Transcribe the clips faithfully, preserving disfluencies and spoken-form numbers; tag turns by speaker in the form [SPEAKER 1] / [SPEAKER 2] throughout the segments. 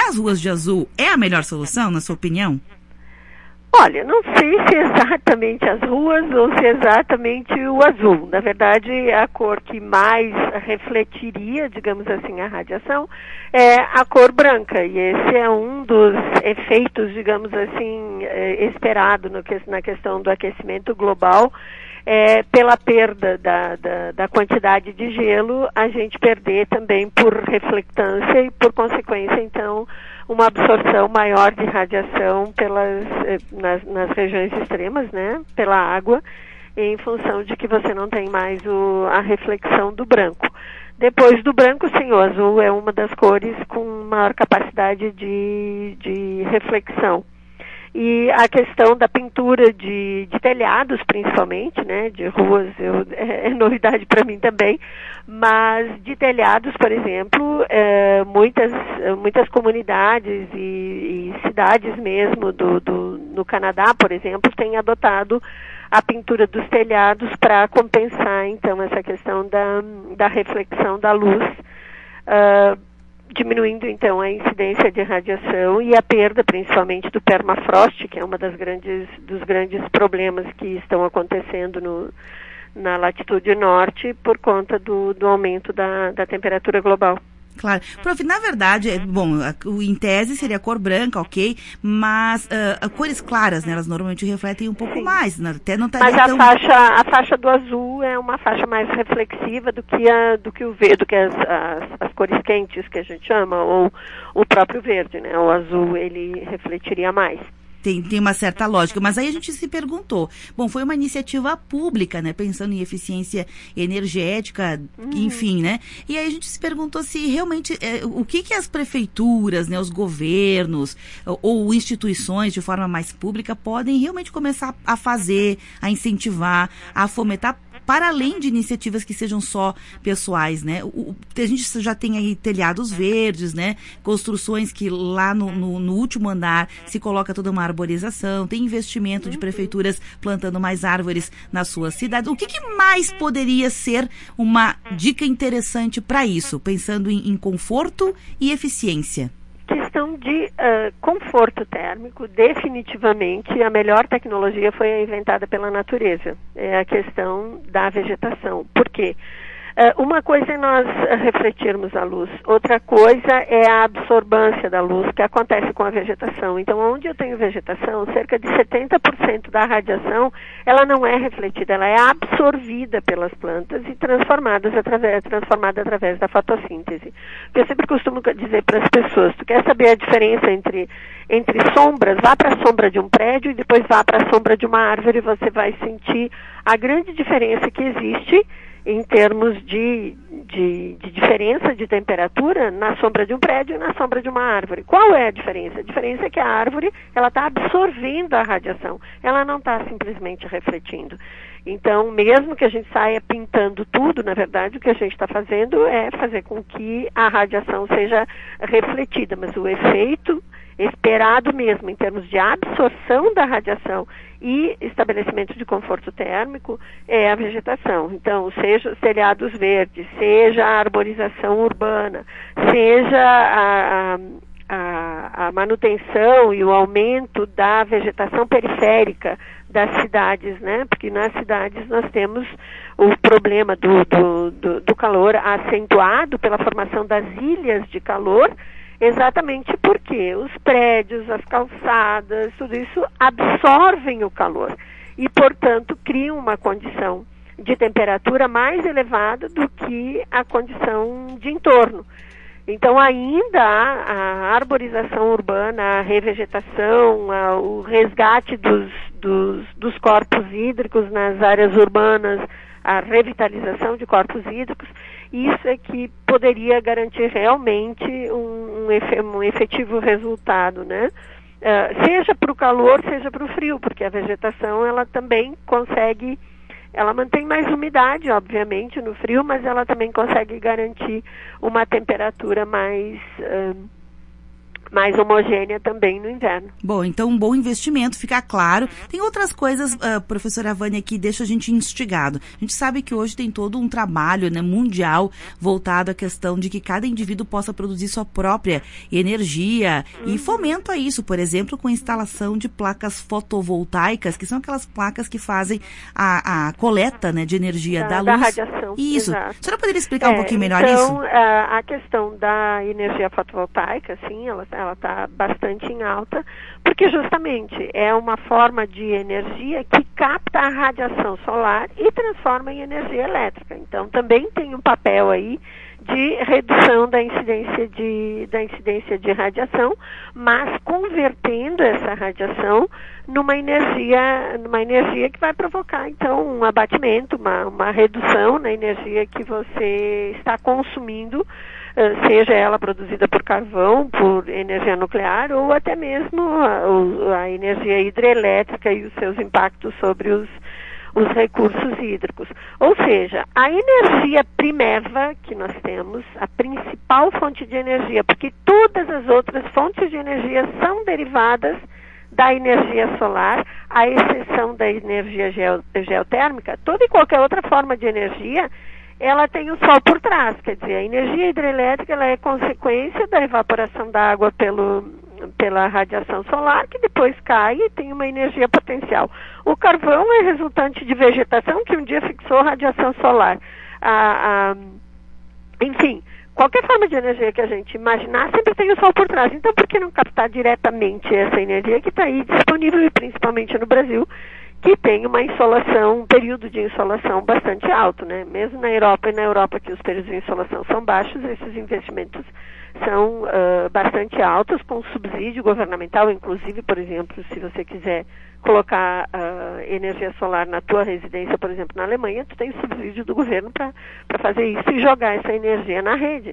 [SPEAKER 1] pintar as ruas de azul é a melhor solução, na sua opinião?
[SPEAKER 2] Olha, não sei se exatamente as ruas ou se exatamente o azul. Na verdade, a cor que mais refletiria, digamos assim, a radiação é a cor branca. E esse é um dos efeitos, digamos assim, esperado no que, na questão do aquecimento global. É, pela perda da, da, da quantidade de gelo, a gente perder também por reflectância e, por consequência, então, uma absorção maior de radiação pelas, nas, nas regiões extremas, né, pela água, em função de que você não tem mais o, a reflexão do branco. Depois do branco, sim, o azul é uma das cores com maior capacidade de, de reflexão. E a questão da pintura de, de telhados, principalmente, né, de ruas, eu, é, é novidade para mim também, mas de telhados, por exemplo, é, muitas, muitas comunidades e, e cidades mesmo do, do, no Canadá, por exemplo, têm adotado a pintura dos telhados para compensar, então, essa questão da, da reflexão da luz, uh, diminuindo, então, a incidência de radiação e a perda, principalmente, do permafrost, que é uma das grandes, dos grandes problemas que estão acontecendo no, na latitude norte por conta do, do aumento da, da temperatura global.
[SPEAKER 1] Claro. Prof, na verdade, é, bom, a, em tese seria a cor branca, ok, mas uh, cores claras, né, elas normalmente refletem um pouco Sim. mais, né, até não estaria
[SPEAKER 2] Mas a
[SPEAKER 1] tão...
[SPEAKER 2] faixa, a faixa do azul é uma faixa mais reflexiva do que, a, do que o verde, do que as, as, as cores quentes que a gente chama, ou o próprio verde, né, o azul ele refletiria mais.
[SPEAKER 1] Tem, tem uma certa lógica, mas aí a gente se perguntou, bom, foi uma iniciativa pública, né, pensando em eficiência energética, uhum. enfim, né, e aí a gente se perguntou se realmente, é, o que que as prefeituras, né, os governos, ou, ou instituições de forma mais pública podem realmente começar a fazer, a incentivar, a fomentar, para além de iniciativas que sejam só pessoais, né? O, a gente já tem aí telhados verdes, né? Construções que lá no, no, no último andar se coloca toda uma arborização, tem investimento de prefeituras plantando mais árvores nas suas cidades. O que, que mais poderia ser uma dica interessante para isso, pensando em, em conforto e eficiência?
[SPEAKER 2] Questão de uh, conforto térmico, definitivamente a melhor tecnologia foi inventada pela natureza. É a questão da vegetação. Por quê? Uh, uma coisa é nós refletirmos a luz, outra coisa é a absorvância da luz que acontece com a vegetação. Então, onde eu tenho vegetação, cerca de setenta por cento da radiação, ela não é refletida, ela é absorvida pelas plantas e transformada através, transformada através da fotossíntese. Eu sempre costumo dizer para as pessoas, tu quer saber a diferença entre, entre sombras, vá para a sombra de um prédio e depois vá para a sombra de uma árvore, você vai sentir a grande diferença que existe em termos de, de, de diferença de temperatura na sombra de um prédio e na sombra de uma árvore. Qual é a diferença? A diferença é que a árvore ela está absorvendo a radiação, ela não está simplesmente refletindo. Então, mesmo que a gente saia pintando tudo, na verdade, o que a gente está fazendo é fazer com que a radiação seja refletida, mas o efeito esperado mesmo, em termos de absorção da radiação e estabelecimento de conforto térmico, é a vegetação. Então, seja os telhados verdes, seja a arborização urbana, seja a, a, a manutenção e o aumento da vegetação periférica das cidades, né? Porque nas cidades nós temos o problema do, do, do, do calor acentuado pela formação das ilhas de calor, exatamente porque os prédios, as calçadas, tudo isso absorvem o calor e, portanto, criam uma condição de temperatura mais elevada do que a condição de entorno. Então, ainda há a arborização urbana, a revegetação, a, o resgate dos, dos, dos corpos hídricos nas áreas urbanas, a revitalização de corpos hídricos, isso é que poderia garantir realmente um, um efetivo resultado, né? Uh, seja para o calor, seja para o frio, porque a vegetação, ela também consegue, ela mantém mais umidade, obviamente, no frio, mas ela também consegue garantir uma temperatura mais, uh, mais homogênea também no inverno.
[SPEAKER 1] Bom, então um bom investimento, fica claro. Tem outras coisas, uh, professora Vânia, que deixa a gente instigado. A gente sabe que hoje tem todo um trabalho, né, mundial voltado à questão de que cada indivíduo possa produzir sua própria energia uhum. e fomento a isso, por exemplo, com a instalação de placas fotovoltaicas, que são aquelas placas que fazem a, a coleta, né, de energia da, da luz.
[SPEAKER 2] Da radiação.
[SPEAKER 1] Isso.
[SPEAKER 2] Exato.
[SPEAKER 1] A senhora poderia explicar
[SPEAKER 2] é,
[SPEAKER 1] um pouquinho melhor
[SPEAKER 2] então,
[SPEAKER 1] isso?
[SPEAKER 2] Então, a questão da energia fotovoltaica, sim, ela ela está bastante em alta, porque justamente é uma forma de energia que capta a radiação solar e transforma em energia elétrica. Então, também tem um papel aí de redução da incidência de, da incidência de radiação, mas convertendo essa radiação numa energia, numa energia que vai provocar, então, um abatimento, uma, uma redução na energia que você está consumindo, seja ela produzida por carvão, por energia nuclear ou até mesmo a, a energia hidrelétrica e os seus impactos sobre os, os recursos hídricos. Ou seja, a energia primeira que nós temos, a principal fonte de energia, porque todas as outras fontes de energia são derivadas da energia solar, à exceção da energia geo, geotérmica, toda e qualquer outra forma de energia ela tem o sol por trás, quer dizer, a energia hidrelétrica ela é consequência da evaporação da água pelo, pela radiação solar, que depois cai e tem uma energia potencial. O carvão é resultante de vegetação que um dia fixou radiação solar. Ah, ah, enfim, qualquer forma de energia que a gente imaginar sempre tem o sol por trás. Então, por que não captar diretamente essa energia que está aí disponível, e principalmente no Brasil, que tem uma insolação, um período de insolação bastante alto, né? Mesmo na Europa e na Europa que os períodos de insolação são baixos, esses investimentos são uh, bastante altos, com subsídio governamental, inclusive, por exemplo, se você quiser colocar uh, energia solar na tua residência, por exemplo, na Alemanha, tu tem subsídio do governo para para fazer isso e jogar essa energia na rede.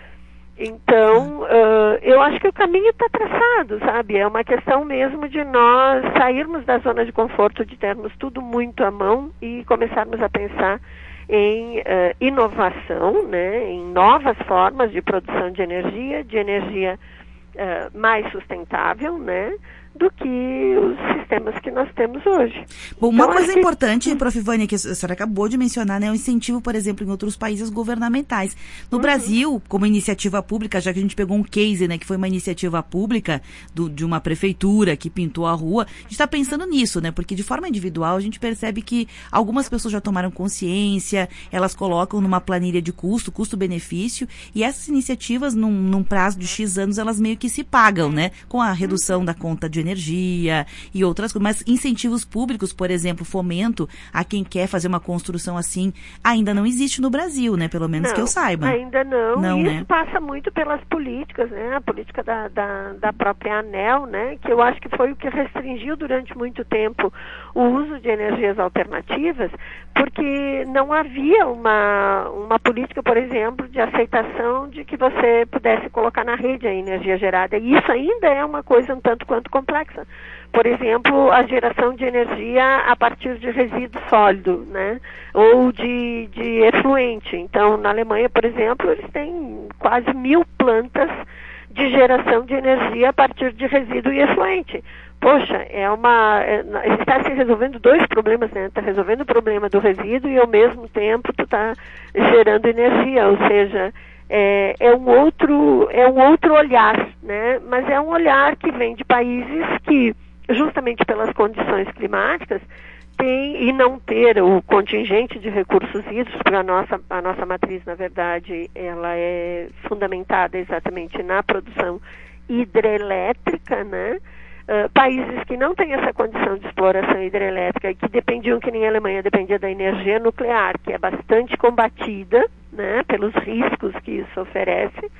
[SPEAKER 2] Então, uh, eu acho que o caminho está traçado, sabe? É uma questão mesmo de nós sairmos da zona de conforto, de termos tudo muito à mão e começarmos a pensar em uh, inovação, né? Em novas formas de produção de energia, de energia uh, mais sustentável, né? Do que os sistemas que nós temos hoje.
[SPEAKER 1] Bom, uma
[SPEAKER 2] então,
[SPEAKER 1] coisa
[SPEAKER 2] que...
[SPEAKER 1] importante, prof Vânia, que a senhora acabou de mencionar, né, o incentivo, por exemplo, em outros países governamentais. No uhum. Brasil, como iniciativa pública, já que a gente pegou um case, né, que foi uma iniciativa pública do, de uma prefeitura que pintou a rua, a gente está pensando nisso, né, porque de forma individual a gente percebe que algumas pessoas já tomaram consciência, elas colocam numa planilha de custo, custo-benefício, e essas iniciativas, num, num prazo de X anos, elas meio que se pagam, né, com a redução da conta de energia e outras coisas, mas incentivos públicos, por exemplo, fomento a quem quer fazer uma construção assim, ainda não existe no Brasil, né? Pelo menos
[SPEAKER 2] não,
[SPEAKER 1] que eu saiba.
[SPEAKER 2] Ainda não,
[SPEAKER 1] não
[SPEAKER 2] e
[SPEAKER 1] né?
[SPEAKER 2] isso passa muito pelas políticas, né? A política da, da, da própria ANEEL, né? Que eu acho que foi o que restringiu durante muito tempo o uso de energias alternativas, porque não havia uma, uma política, por exemplo, de aceitação de que você pudesse colocar na rede a energia gerada, e isso ainda é uma coisa um tanto quanto complexa. Por exemplo, a geração de energia a partir de resíduo sólido, né? Ou de, de efluente. Então, na Alemanha, por exemplo, eles têm quase mil plantas de geração de energia a partir de resíduo e efluente. Poxa, é uma, é, está se resolvendo dois problemas, né? Está resolvendo o problema do resíduo e, ao mesmo tempo, tu está gerando energia, ou seja... É, é, um outro, é um outro olhar, né? Mas é um olhar que vem de países que, justamente pelas condições climáticas, tem, e não ter o contingente de recursos hídricos, porque a nossa, a nossa matriz, na verdade, ela é fundamentada exatamente na produção hidrelétrica, né? Uh, países que não têm essa condição de exploração hidrelétrica e que dependiam, que nem a Alemanha, dependia da energia nuclear, que é bastante combatida, né, pelos riscos que isso oferece,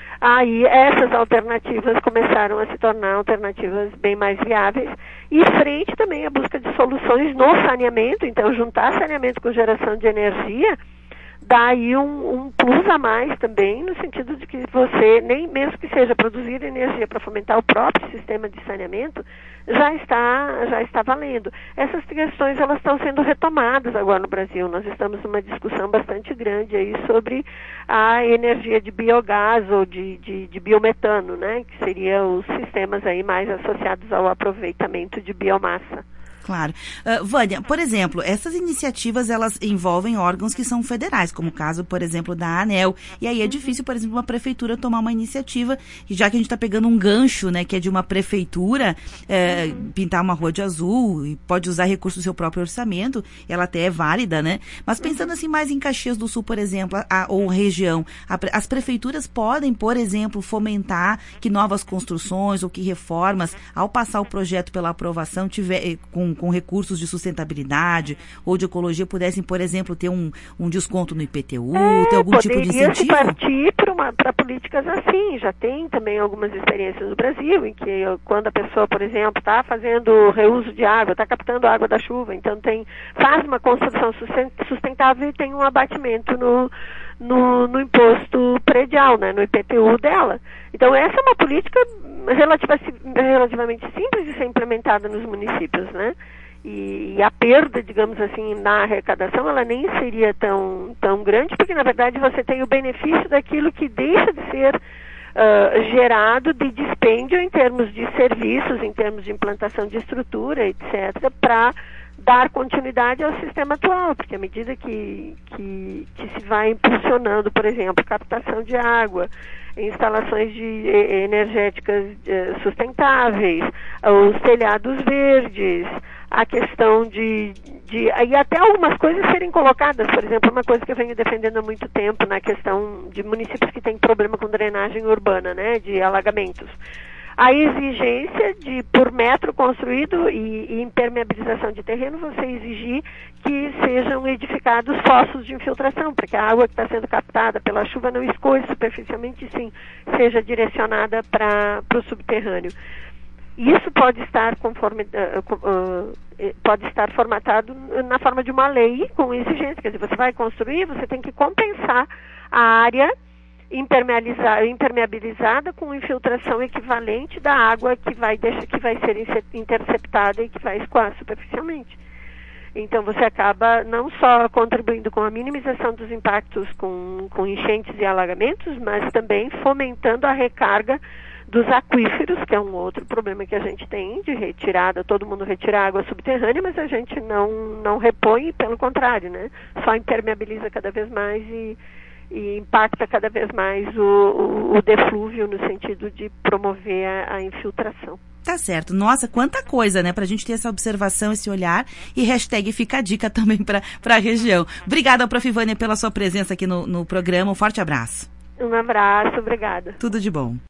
[SPEAKER 2] aí essas alternativas começaram a se tornar alternativas bem mais viáveis, e frente também à busca de soluções no saneamento. Então, juntar saneamento com geração de energia dá aí um, um plus a mais também, no sentido de que você, nem mesmo que seja produzir energia para fomentar o próprio sistema de saneamento, já está, já está valendo. Essas questões, elas estão sendo retomadas agora no Brasil. Nós estamos numa discussão bastante grande aí sobre a energia de biogás ou de, de, de biometano, né, que seriam os sistemas aí mais associados ao aproveitamento de biomassa.
[SPEAKER 1] Claro. Uh, Vânia, por exemplo, essas iniciativas, elas envolvem órgãos que são federais, como o caso, por exemplo, da ANEEL. E aí é difícil, por exemplo, uma prefeitura tomar uma iniciativa, já que a gente está pegando um gancho, né, que é de uma prefeitura, é, pintar uma rua de azul, e pode usar recursos do seu próprio orçamento, ela até é válida, né? Mas pensando assim mais em Caxias do Sul, por exemplo, a, ou região, a, as prefeituras podem, por exemplo, fomentar que novas construções ou que reformas, ao passar o projeto pela aprovação, tiver com com recursos de sustentabilidade ou de ecologia, pudessem, por exemplo, ter um, um desconto no I P T U, é, ter algum tipo de incentivo?
[SPEAKER 2] Poderia partir para políticas assim. Já tem também algumas experiências no Brasil, em que quando a pessoa, por exemplo, está fazendo reuso de água, está captando água da chuva, então tem, faz uma construção sustentável e tem um abatimento no, no, no imposto predial, né, no I P T U dela. Então essa é uma política relativa, relativamente simples de ser implementada nos municípios, né? E, e a perda, digamos assim, na arrecadação, ela nem seria tão, tão grande, porque na verdade você tem o benefício daquilo que deixa de ser uh, gerado de dispêndio em termos de serviços, em termos de implantação de estrutura, etcétera, para dar continuidade ao sistema atual, porque à medida que, que, que se vai impulsionando, por exemplo, captação de água, instalações de, energéticas sustentáveis, os telhados verdes, a questão de, de... e até algumas coisas serem colocadas, por exemplo, uma coisa que eu venho defendendo há muito tempo na questão de municípios que têm problema com drenagem urbana, né, de alagamentos. A exigência de, por metro construído e, e impermeabilização de terreno, você exigir que sejam edificados fossos de infiltração, para que a água que está sendo captada pela chuva não escoe superficialmente, sim, seja direcionada para o subterrâneo. Isso pode estar conforme, uh, uh, pode estar formatado na forma de uma lei com exigência. Quer dizer, você vai construir, você tem que compensar a área impermeabilizada com infiltração equivalente da água que vai, deixar, que vai ser interceptada e que vai escoar superficialmente. Então você acaba não só contribuindo com a minimização dos impactos com, com enchentes e alagamentos, mas também fomentando a recarga dos aquíferos, que é um outro problema que a gente tem de retirada, todo mundo retira água subterrânea, mas a gente não, não repõe, pelo contrário, né? Só impermeabiliza cada vez mais e e impacta cada vez mais o, o, o deflúvio no sentido de promover a, a infiltração.
[SPEAKER 1] Tá certo. Nossa, quanta coisa, né? Pra gente ter essa observação, esse olhar e hashtag fica a dica também pra, pra região. Obrigada, Prof. Vânia, pela sua presença aqui no, no programa. Um forte abraço.
[SPEAKER 2] Um abraço, obrigada.
[SPEAKER 1] Tudo de bom.